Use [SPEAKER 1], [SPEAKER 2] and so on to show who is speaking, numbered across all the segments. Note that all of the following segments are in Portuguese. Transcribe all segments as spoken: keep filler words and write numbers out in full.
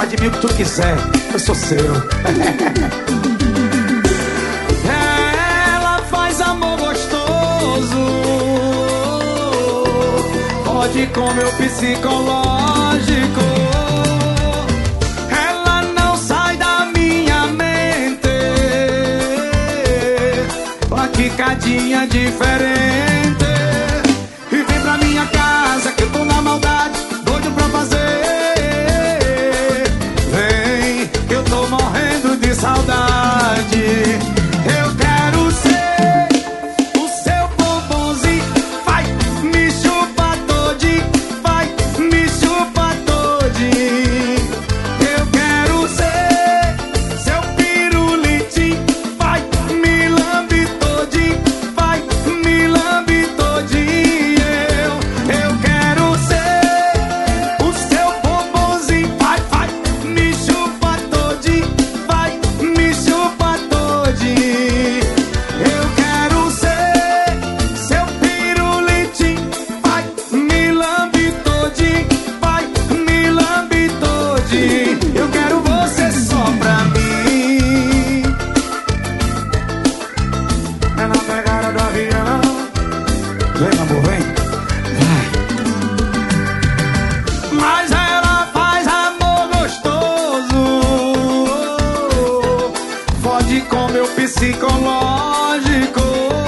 [SPEAKER 1] faz de mim o que tu quiser, eu sou seu. Ela faz amor gostoso, pode com meu psicológico. Ela não sai da minha mente, uma quicadinha diferente. E vem pra minha casa que eu tô na maldade, doido pra fazer. Vem, que eu tô morrendo de saudade. Eu quero ser o seu bombonzinho, vai me chupa todinho, vai me chupa todinho. Eu quero ser seu pirulitinho, vai me lambe todinho, vai me lambe todinho. Eu, eu quero ser o seu bombonzinho, vai, vai me chupa todinho, vai me chupa todinho. Eu quero ser seu pirulitinho, vai me lambe todinho, vai me lambe todinho. Eu quero você só pra mim. É na pegada do avião. Vem, amor, vem. Vai. Mas ela faz amor gostoso, fode com meu psicológico.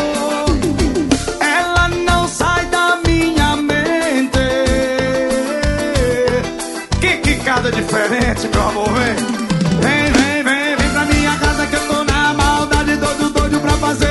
[SPEAKER 1] Ela não sai da minha mente. Que quicada diferente, meu amor, vem. Vem, vem, vem, vem pra minha casa que eu tô na maldade, doido, doido pra fazer.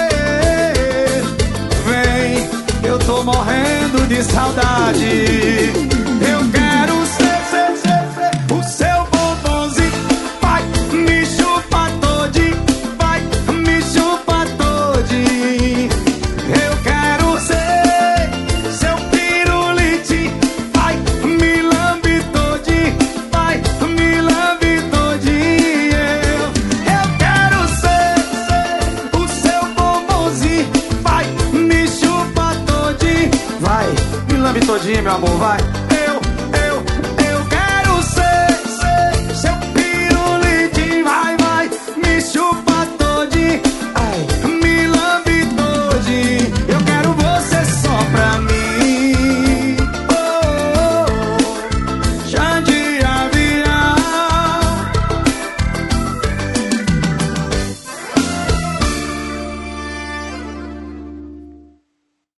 [SPEAKER 1] Vem, eu tô morrendo de saudade. Eu quero ser, ser, ser, ser o seu bombonzinho, vai me chupa todinho, vai me chupa todinho. Eu quero ser seu pirulitinho, vai me lambe todinho, vai me lambe todinho. Eu, eu quero ser, ser o seu bombonzinho, vai me chupa todinho, vai me lambe todinho, meu amor, vai.